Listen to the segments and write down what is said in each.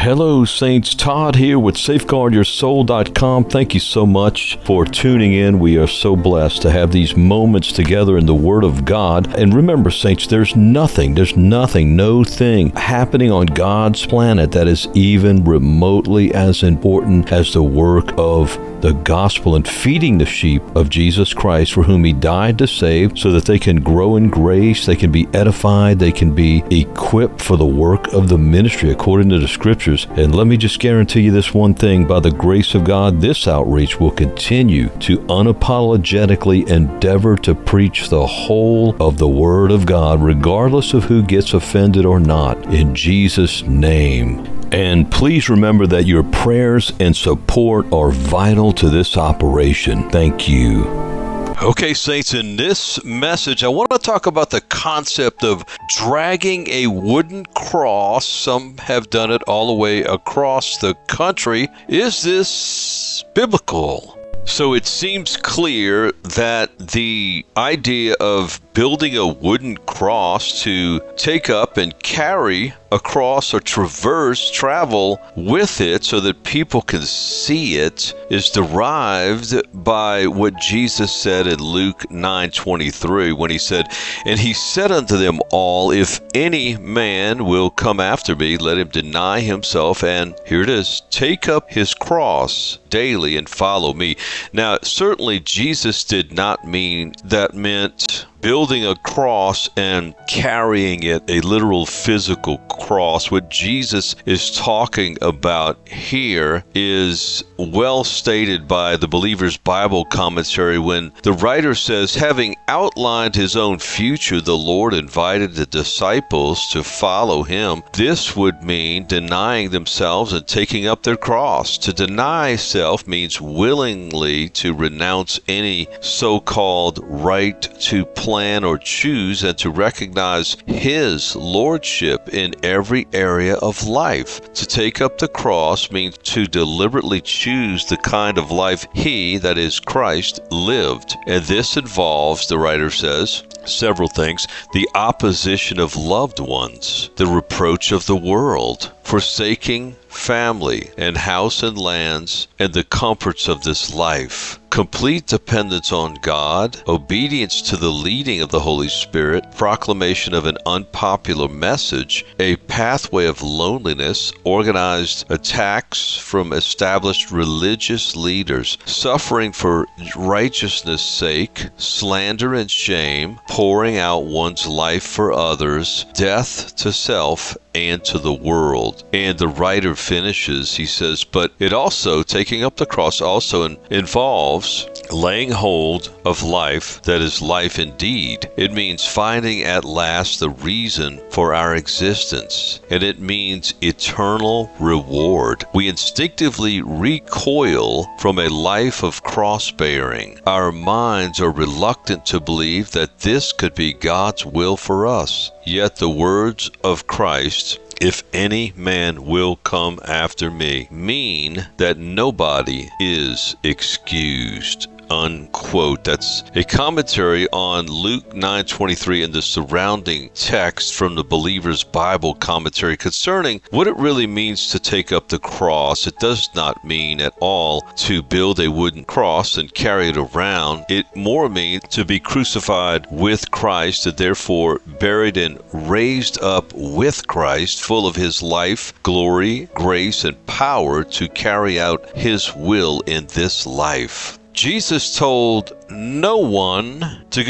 Hello, Saints. Todd here with SafeguardYourSoul.com. Thank you so much for tuning in. We are so blessed to have these moments together in the Word of God. And remember, Saints, there's nothing, no thing happening on God's planet that is even remotely as important as the work of the gospel and feeding the sheep of Jesus Christ, for whom He died to save, so that they can grow in grace, they can be edified, they can be equipped for the work of the ministry according to the Scriptures. And let me just guarantee you this one thing: by the grace of God, this outreach will continue to unapologetically endeavor to preach the whole of the Word of God, regardless of who gets offended or not, in Jesus' name. And please remember that your prayers and support are vital to this operation. Thank you. Okay, Saints, in this message, I want to talk about the concept of dragging a wooden cross. Some have done it all the way across the country. Is this biblical? So it seems clear that the idea of building a wooden cross to take up and carry across or travel with it so that people can see it is derived by what Jesus said in Luke 9:23, when He said, "And He said unto them all, if any man will come after me, let him deny himself, and," here it is, "take up his cross daily and follow me." Now, certainly Jesus did not mean that meant building a cross and carrying it, a literal physical cross. What Jesus is talking about here is well stated by the Believer's Bible Commentary, when the writer says, having outlined His own future, the Lord invited the disciples to follow Him. This would mean denying themselves and taking up their cross. To deny self means willingly to renounce any so-called right to plan or choose, and to recognize His lordship in every area of life. To take up the cross means to deliberately choose the kind of life He, that is Christ, lived. And this involves, the writer says, several things: the opposition of loved ones, the reproach of the world, forsaking family and house and lands and the comforts of this life, complete dependence on God, obedience to the leading of the Holy Spirit, proclamation of an unpopular message, a pathway of loneliness, organized attacks from established religious leaders, suffering for righteousness' sake, slander and shame, pouring out one's life for others, death to self and to the world. And the writer finishes, he says, but it also, taking up the cross, also involves laying hold of life that is life indeed. It means finding at last the reason for our existence, and it means eternal reward. We instinctively recoil from a life of cross-bearing. Our minds are reluctant to believe that this could be God's will for us. Yet the words of Christ, if any man will come after me, mean that nobody is excused. Unquote. That's a commentary on Luke 9:23 and the surrounding text from the Believer's Bible Commentary concerning what it really means to take up the cross. It does not mean at all to build a wooden cross and carry it around. It more means to be crucified with Christ, and therefore buried and raised up with Christ, full of His life, glory, grace, and power to carry out His will in this life. Jesus told no one to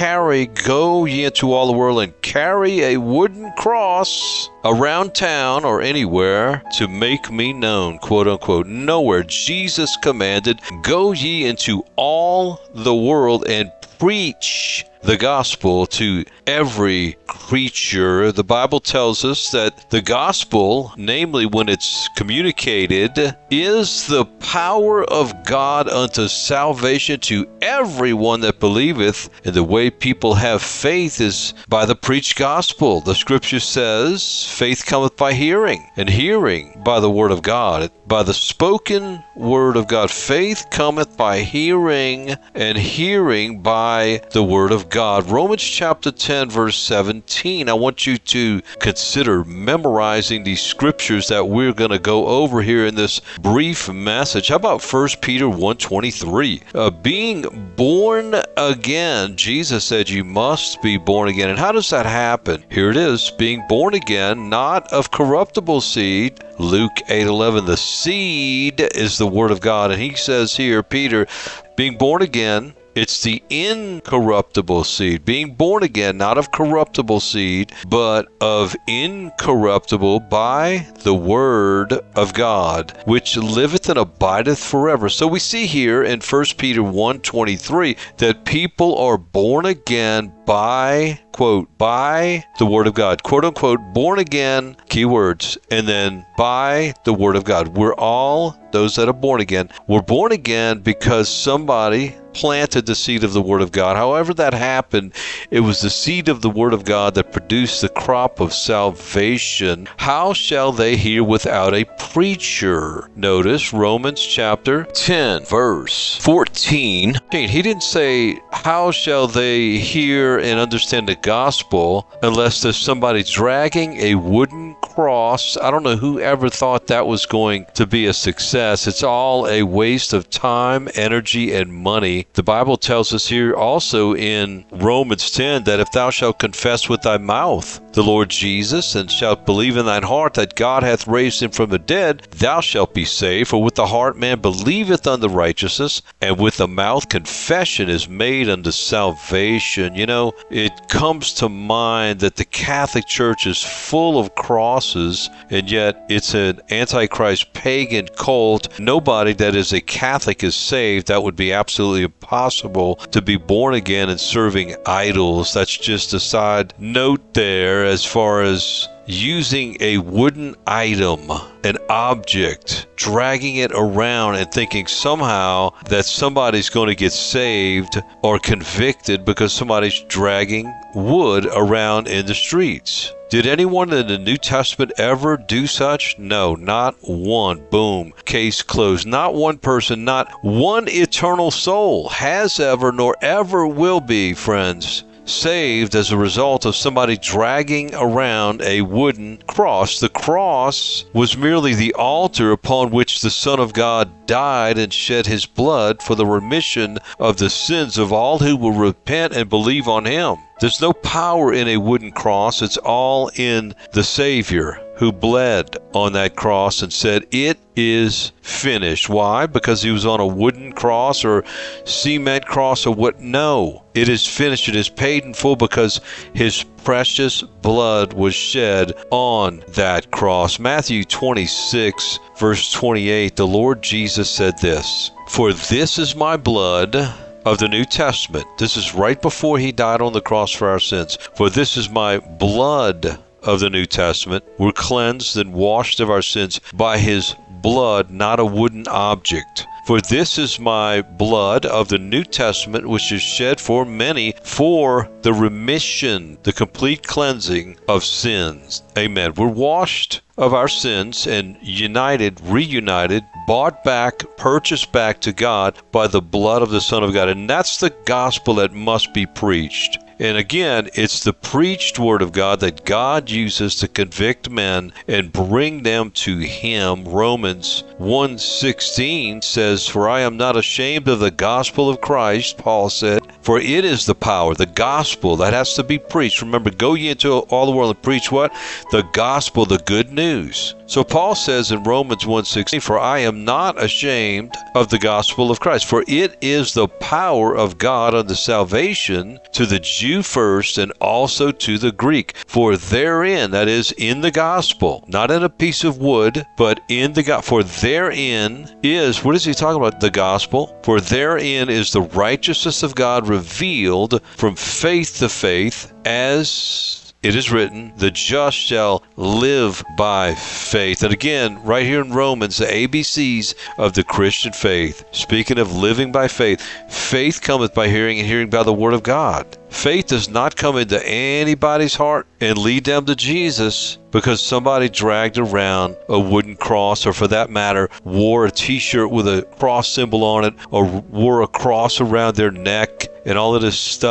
go ye into all the world and carry a wooden cross around town or anywhere to make me known, quote unquote. Nowhere. Jesus commanded, go ye into all the world and preach the gospel to every creature. The Bible tells us that the gospel, namely when it's communicated, is the power of God unto salvation to everyone that believeth. And the way people have faith is by the preached gospel. The scripture says, faith cometh by hearing, and hearing by the word of God. By the spoken word of God. Faith cometh by hearing, and hearing by the word of God. Romans chapter 10, verse 17. I want you to consider memorizing these scriptures that we're going to go over here in this brief message. How about 1 Peter 1:23? Being born again. Jesus said you must be born again. And how does that happen? Here it is. Being born again, not of corruptible seed. Luke 8:11. The seed is the word of God. And he says here, Peter, being born again, it's the incorruptible seed. Being born again, not of corruptible seed, but of incorruptible by the word of God, which liveth and abideth forever. So we see here in 1 Peter 1:23 that people are born again by, quote, by the word of God, quote unquote, born again, keywords, and then by the word of God. We're all, those that are born again, we're born again because somebody planted the seed of the word of God. However that happened, it was the seed of the word of God that produced the crop of salvation. How shall they hear without a preacher? Notice Romans chapter 10, verse 14. He didn't say, how shall they hear and understand the gospel unless there's somebody dragging a wooden cross. I don't know who ever thought that was going to be a success. It's all a waste of time, energy, and money. The Bible tells us here also in Romans 10 that if thou shalt confess with thy mouth the Lord Jesus, and shalt believe in thine heart that God hath raised him from the dead, thou shalt be saved. For with the heart man believeth unto righteousness, and with the mouth confession is made unto salvation. You know, it comes to mind that the Catholic Church is full of crosses, and yet it's an antichrist pagan cult. Nobody that is a Catholic is saved. That would be absolutely impossible to be born again and serving idols. That's just a side note there as far as using a wooden item, an object, dragging it around and thinking somehow that somebody's going to get saved or convicted because somebody's dragging wood around in the streets. Did anyone in the New Testament ever do such? No, not one. Boom. Case closed. Not one person, not one eternal soul has ever nor ever will be, friends, saved as a result of somebody dragging around a wooden cross. The cross was merely the altar upon which the Son of God died and shed his blood for the remission of the sins of all who will repent and believe on him. There's no power in a wooden cross. It's all in the Savior who bled on that cross and said, "It is finished." Why? Because he was on a wooden cross or cement cross or what? No. It is finished. It is paid in full because his precious blood was shed on that cross. Matthew 26, verse 28, the Lord Jesus said this, "For this is my blood of the New Testament." This is right before he died on the cross for our sins. "For this is my blood of the New Testament." We're cleansed and washed of our sins by his blood, not a wooden object. "For this is my blood of the New Testament, which is shed for many for the remission," the complete cleansing of sins. Amen. We're washed of our sins and united, reunited, bought back, purchased back to God by the blood of the Son of God. And that's the gospel that must be preached. And again, it's the preached word of God that God uses to convict men and bring them to him. Romans 1:16 says, "For I am not ashamed of the gospel of Christ," Paul said, "for it is the power," the gospel that has to be preached. Remember, go ye into all the world and preach what? The gospel, the good news. So Paul says in Romans 1:16, "For I am not ashamed of the gospel of Christ, for it is the power of God unto salvation to the Jew first and also to the Greek. For therein," that is in the gospel, not in a piece of wood, but in the gospel. "For therein is," what is he talking about? The gospel. "For therein is the righteousness of God revealed from faith to faith, as it is written, the just shall live by faith." And again, right here in Romans, the ABCs of the Christian faith. Speaking of living by faith, faith cometh by hearing, and hearing by the word of God. Faith does not come into anybody's heart and lead them to Jesus because somebody dragged around a wooden cross, or for that matter, wore a t-shirt with a cross symbol on it, or wore a cross around their neck and all of this stuff.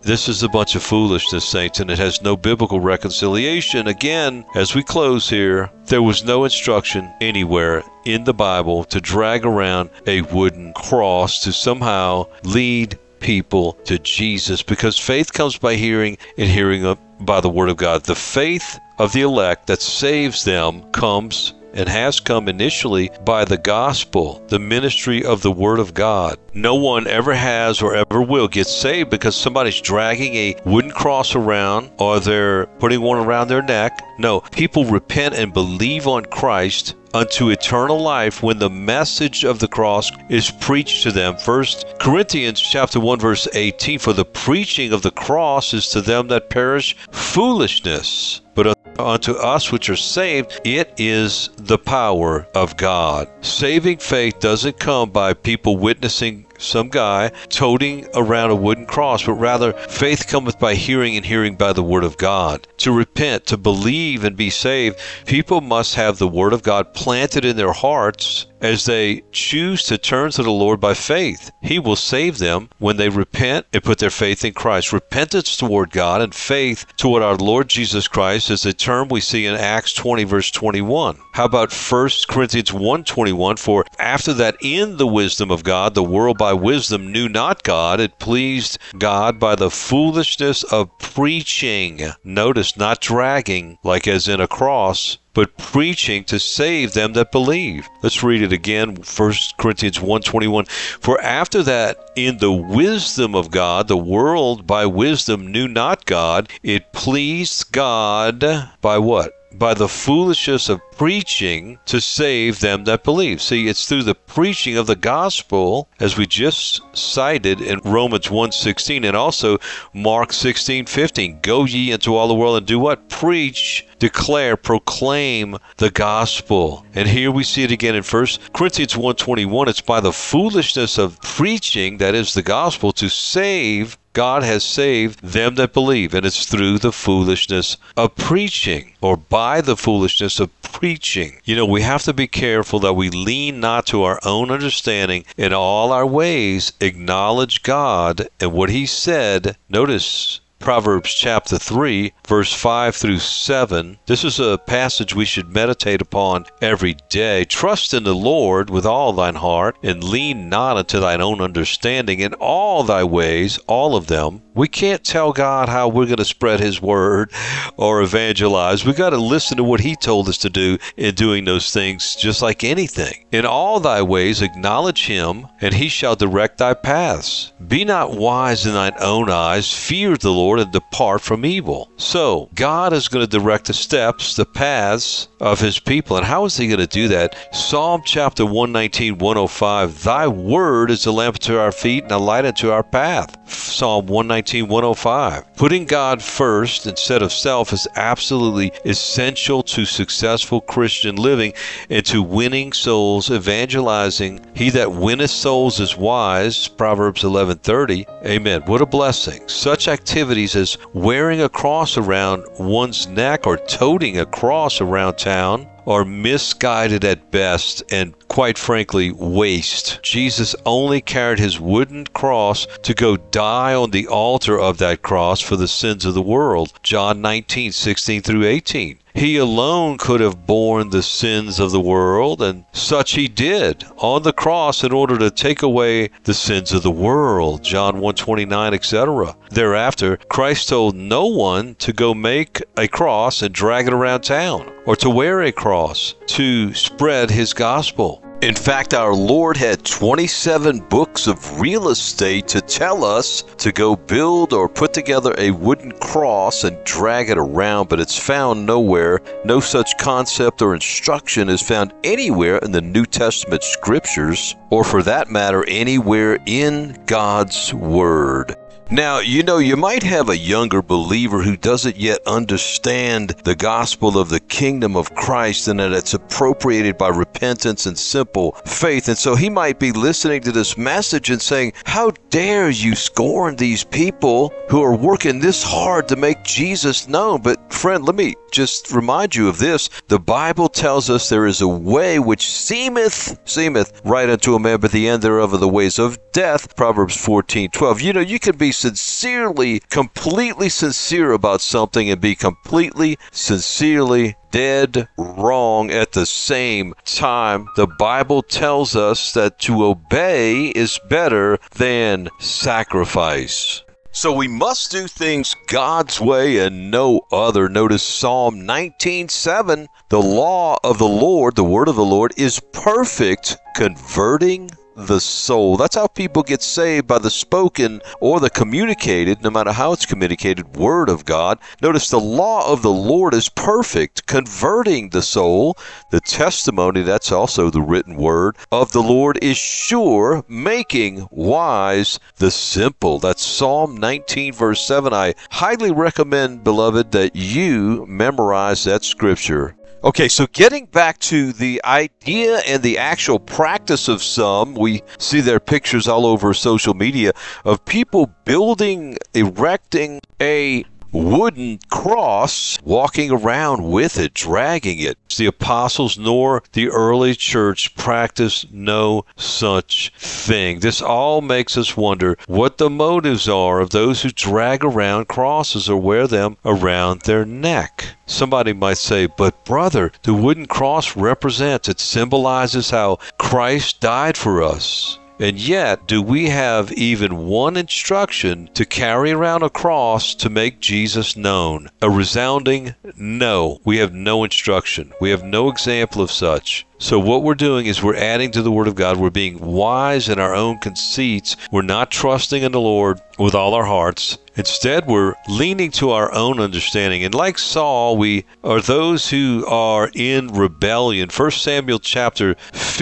This is a bunch of foolishness, saints, and it has no biblical reconciliation. Again, as we close here, there was no instruction anywhere in the Bible to drag around a wooden cross to somehow lead people to Jesus, because faith comes by hearing, and hearing by the Word of God. The faith of the elect that saves them comes and has come initially by the gospel, the ministry of the Word of God. No one ever has or ever will get saved because somebody's dragging a wooden cross around or they're putting one around their neck. No, people repent and believe on Christ unto eternal life when the message of the cross is preached to them. 1 Corinthians chapter 1 verse 18, for the preaching of the cross is to them that perish foolishness, but unto us which are saved, it is the power of God. Saving faith doesn't come by people witnessing some guy toting around a wooden cross, but rather faith cometh by hearing, and hearing by the Word of God. To repent, to believe and be saved, people must have the Word of God planted in their hearts as they choose to turn to the Lord by faith. He will save them when they repent and put their faith in Christ. Repentance toward God and faith toward our Lord Jesus Christ is a term we see in Acts 20 verse 21. How about 1 Corinthians 1:21? For after that in the wisdom of God, the world by wisdom knew not God. It pleased God by the foolishness of preaching. Notice, not dragging, like as in a cross, but preaching to save them that believe. Let's read it again, 1 Corinthians 1:21. For after that, in the wisdom of God, the world by wisdom knew not God. It pleased God by what? By the foolishness of preaching to save them that believe. See, it's through the preaching of the gospel, as we just cited in Romans 1:16 and also Mark 16:15. Go ye into all the world and do what? Preach, declare, proclaim the gospel. And here we see it again in 1 Corinthians 1:21. It's by the foolishness of preaching, that is the gospel, to save. God has saved them that believe, and it's through the foolishness of preaching, or by the foolishness of preaching. You know, we have to be careful that we lean not to our own understanding. In all our ways, acknowledge God and what He said. Notice Proverbs chapter 3, verse 5 through 7. This is a passage we should meditate upon every day. Trust in the Lord with all thine heart, and lean not unto thine own understanding. In all thy ways, all of them. We can't tell God how we're going to spread His word or evangelize. We got to listen to what He told us to do in doing those things, just like anything. In all thy ways acknowledge Him, and He shall direct thy paths. Be not wise in thine own eyes. Fear the Lord, and depart from evil. So, God is going to direct the steps, the paths of His people. And how is He going to do that? Psalm chapter 119, 105. Thy word is a lamp to our feet and a light unto our path. Psalm 119, 105. Putting God first instead of self is absolutely essential to successful Christian living and to winning souls, evangelizing. He that winneth souls is wise. Proverbs 11:30. Amen. What a blessing. Such activities as wearing a cross around one's neck or toting a cross around town are misguided at best and, quite frankly, waste. Jesus only carried His wooden cross to go die on the altar of that cross for the sins of the world. John 19, 16 through 18. He alone could have borne the sins of the world, and such He did on the cross in order to take away the sins of the world. John 1:29, etc. Thereafter, Christ told no one to go make a cross and drag it around town, or to wear a cross to spread His gospel. In fact, our Lord had 27 books of real estate to tell us to go build or put together a wooden cross and drag it around, but it's found nowhere. No such concept or instruction is found anywhere in the New Testament scriptures, or for that matter, anywhere in God's Word. Now, you know, you might have a younger believer who doesn't yet understand the gospel of the kingdom of Christ and that it's appropriated by repentance and simple faith. And so he might be listening to this message and saying, how dare you scorn these people who are working this hard to make Jesus known? But friend, let me just remind you of this. The Bible tells us there is a way which seemeth right unto a man, but the end thereof are the ways of death. Proverbs 14:12. You know, you can be sincerely, completely sincere about something and be completely, sincerely dead wrong at the same time. The Bible tells us that to obey is better than sacrifice. So we must do things God's way and no other. Notice Psalm 19:7. The law of the Lord, the word of the Lord, is perfect, converting the soul. That's how people get saved, by the spoken or the communicated, no matter how it's communicated, word of God. Notice the law of the Lord is perfect, converting the soul. The testimony, that's also the written word of the Lord, is sure, making wise the simple. That's Psalm 19 verse 7. I highly recommend, beloved, that you memorize that scripture. Okay, so getting back to the idea and the actual practice of some, we see their pictures all over social media of people building, erecting a wooden cross, walking around with it, dragging it. The apostles nor the early church practiced no such thing. This all makes us wonder what the motives are of those who drag around crosses or wear them around their neck. Somebody might say, but brother, the wooden cross represents, it symbolizes how Christ died for us. And yet, do we have even one instruction to carry around a cross to make Jesus known? A resounding no. We have no instruction. We have no example of such. So what we're doing is we're adding to the Word of God. We're being wise in our own conceits. We're not trusting in the Lord with all our hearts. Instead, we're leaning to our own understanding. And like Saul, we are those who are in rebellion. 1 Samuel chapter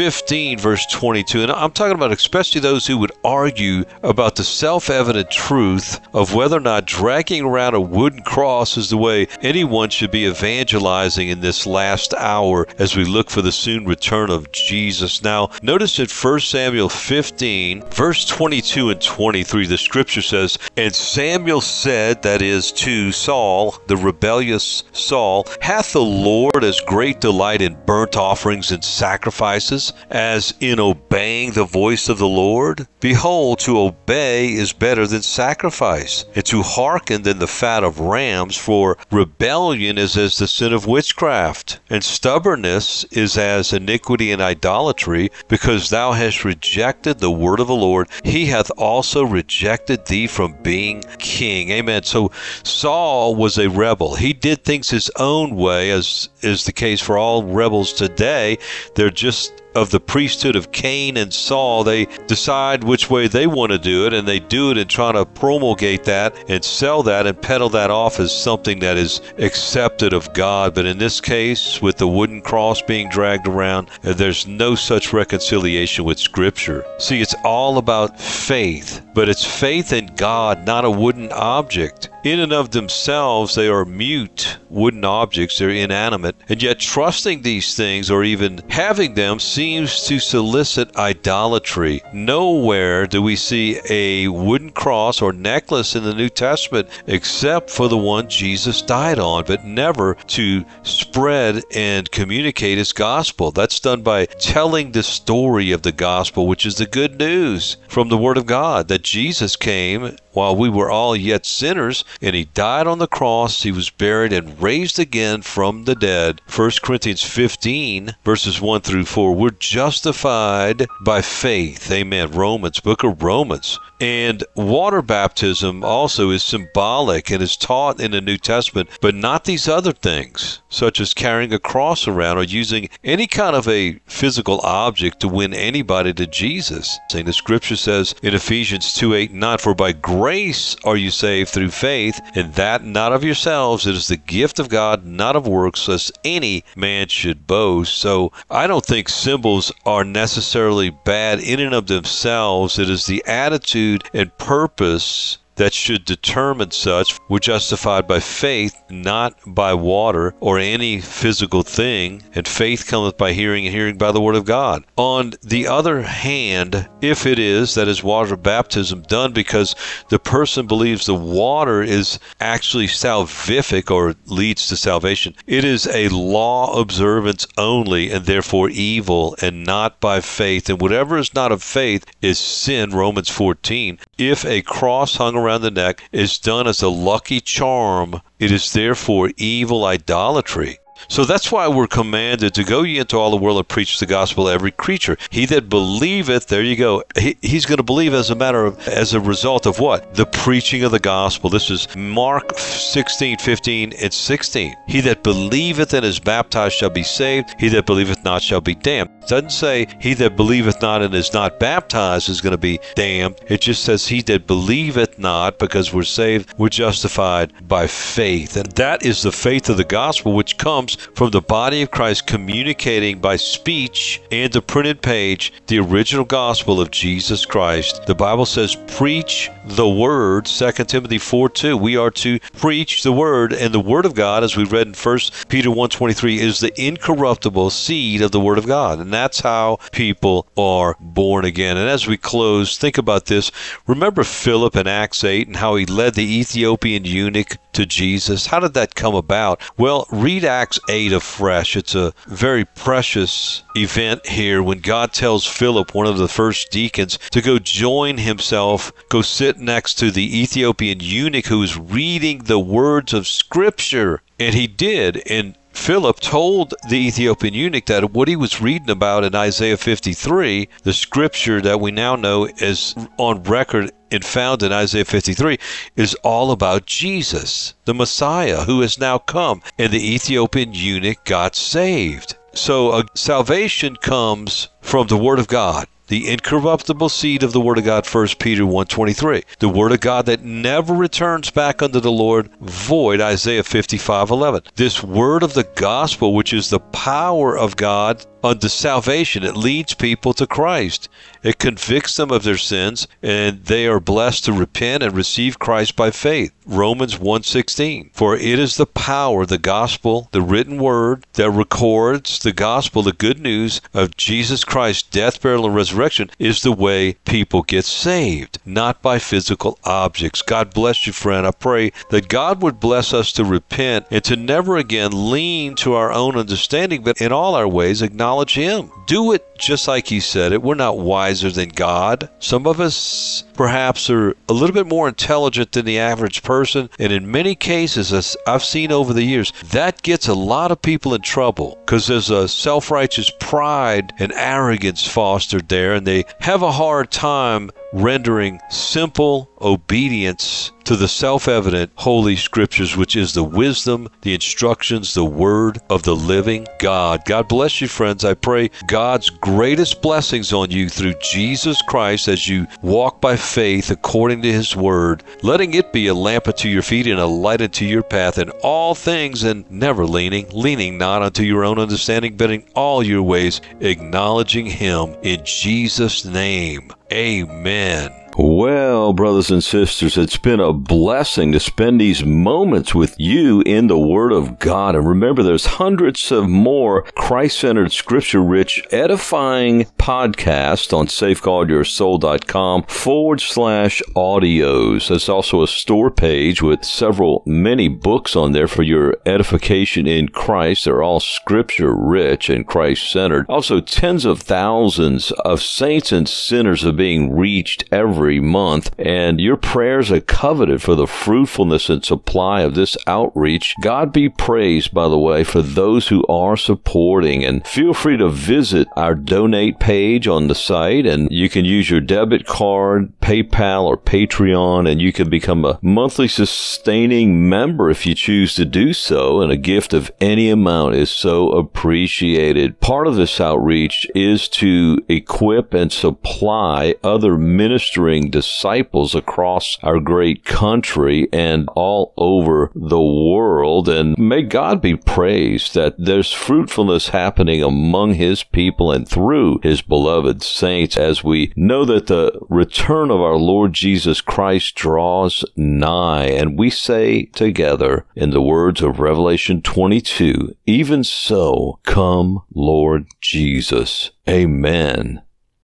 15, verse 22. And I'm talking about especially those who would argue about the self-evident truth of whether or not dragging around a wooden cross is the way anyone should be evangelizing in this last hour as we look for the soon return of Jesus. Now, notice in 1 Samuel 15, verse 22 and 23, the scripture says, and Samuel said, that is to Saul, the rebellious Saul, hath the Lord as great delight in burnt offerings and sacrifices as in obeying the voice of the Lord? Behold, to obey is better than sacrifice, and to hearken than the fat of rams, for rebellion is as the sin of witchcraft, and stubbornness is as iniquity and idolatry. Because thou hast rejected the word of the Lord, he hath also rejected thee from being king. Amen. So Saul was a rebel. He did things his own way, as is the case for all rebels today. They're just of the priesthood of Cain and Saul. They decide which way they want to do it, and they do it and try to promulgate that and sell that and peddle that off as something that is accepted of God. But in this case, with the wooden cross being dragged around, there's no such reconciliation with Scripture. See, it's all about faith, but it's faith in God, not a wooden object. In and of themselves, they are mute wooden objects. They're inanimate. And yet trusting these things or even having them seems to solicit idolatry. Nowhere do we see a wooden cross or necklace in the New Testament except for the one Jesus died on, but never to spread and communicate his gospel. That's done by telling the story of the gospel, which is the good news from the Word of God, that Jesus came while we were all yet sinners, and he died on the cross, he was buried, and raised again from the dead. 1 Corinthians 15, verses 1 through 4. We're justified by faith. Amen. Romans, book of Romans. And water baptism also is symbolic and is taught in the New Testament, but not these other things, such as carrying a cross around or using any kind of a physical object to win anybody to Jesus. And the scripture says in Ephesians 2:8-9, for by grace are you saved through faith, and that not of yourselves, it is the gift of God, not of works, lest any man should boast. So I don't think symbols are necessarily bad in and of themselves. It is the attitude and purpose that should determine such. We're justified by faith, not by water or any physical thing, and faith cometh by hearing, and hearing by the word of God. On the other hand, if it is, that is water baptism done because the person believes the water is actually salvific or leads to salvation, it is a law observance only, and therefore evil, and not by faith. And whatever is not of faith is sin, Romans 14. if a cross hung around the neck is done as a lucky charm, it is therefore evil idolatry. So that's why we're commanded to go ye into all the world and preach the gospel to every creature. He that believeth, there you go, he's going to believe as a result of what? The preaching of the gospel. This is Mark 16, 15, and 16. He that believeth and is baptized shall be saved. He that believeth not shall be damned. It doesn't say he that believeth not and is not baptized is going to be damned. It just says he that believeth not, because we're saved, we're justified by faith. And that is the faith of the gospel, which comes from the body of Christ communicating by speech and the printed page the original gospel of Jesus Christ. The Bible says, preach the word, 2 Timothy 4:2. We are to preach the word, and the word of God, as we read in 1 Peter 1:23, is the incorruptible seed of the word of God. And that's how people are born again. And as we close, think about this. Remember Philip in Acts 8 and how he led the Ethiopian eunuch to Jesus? How did that come about? Well, read Acts 8 afresh. It's a very precious event here when God tells Philip, one of the first deacons, to go join himself, go sit next to the Ethiopian eunuch who was reading the words of Scripture. And he did. And Philip told the Ethiopian eunuch that what he was reading about in Isaiah 53, the scripture that we now know is on record and found in Isaiah 53, is all about Jesus, the Messiah, who has now come. And the Ethiopian eunuch got saved. So salvation comes from the Word of God. The incorruptible seed of the Word of God, 1 Peter 1:23. The Word of God that never returns back unto the Lord void, Isaiah 55:11. This Word of the gospel, which is the power of God unto salvation. It leads people to Christ. It convicts them of their sins, and they are blessed to repent and receive Christ by faith. Romans 1:16. For it is the power, the gospel, the written word that records the gospel, the good news of Jesus Christ's death, burial, and resurrection is the way people get saved, not by physical objects. God bless you, friend. I pray that God would bless us to repent and to never again lean to our own understanding, but in all our ways acknowledge Him. Do it just like He said it. We're not wiser than God. Some of us perhaps are a little bit more intelligent than the average person, and in many cases, as I've seen over the years, that gets a lot of people in trouble because there's a self-righteous pride and arrogance fostered there, and they have a hard time rendering simple obedience to the self-evident Holy Scriptures, which is the wisdom, the instructions, the Word of the living God. God bless you, friends. I pray God's greatest blessings on you through Jesus Christ as you walk by faith according to His Word, letting it be a lamp unto your feet and a light unto your path in all things, and never leaning not unto your own understanding, but in all your ways acknowledging Him in Jesus' name. Amen. Well, brothers and sisters, it's been a blessing to spend these moments with you in the Word of God. And remember, there's hundreds of more Christ-centered, Scripture-rich, edifying podcasts on safeguardyoursoul.com/audios. There's also a store page with many books on there for your edification in Christ. They're all Scripture-rich and Christ-centered. Also, tens of thousands of saints and sinners are being reached every month, and your prayers are coveted for the fruitfulness and supply of this outreach. God be praised, by the way, for those who are supporting, and feel free to visit our donate page on the site, and you can use your debit card, PayPal, or Patreon, and you can become a monthly sustaining member if you choose to do so, and a gift of any amount is so appreciated. Part of this outreach is to equip and supply other ministering disciples across our great country and all over the world. And may God be praised that there's fruitfulness happening among His people and through His beloved saints, as we know that the return of our Lord Jesus Christ draws nigh. And we say together in the words of Revelation 22, even so, come, Lord Jesus. Amen.